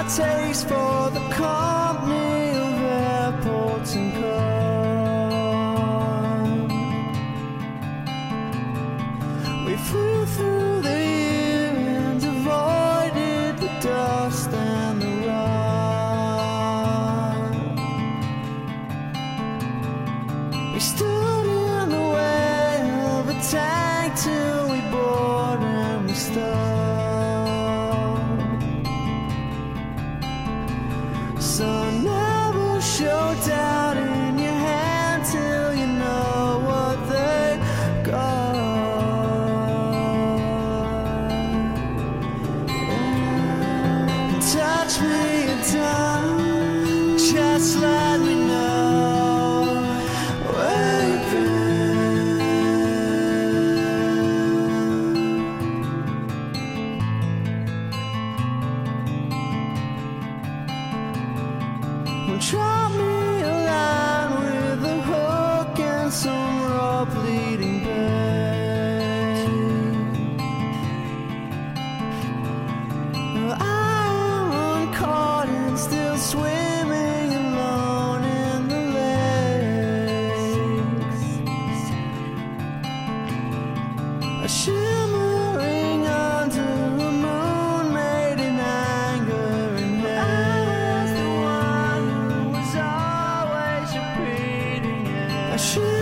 taste for the company of airports and cars. We flew through the year and avoided the dust and the rot. We stood in the way of a tank till we bored and we stopped. So never show doubt in your hand till you know what they got. Touch me a time, just let me know where you've been. Well, drop me a line with a hook and some rope leading back. Well, I'm uncaught and still swimming alone in the lakes. A shimmering under a moon made in anger and hate. I was the one who was always repeating it. I should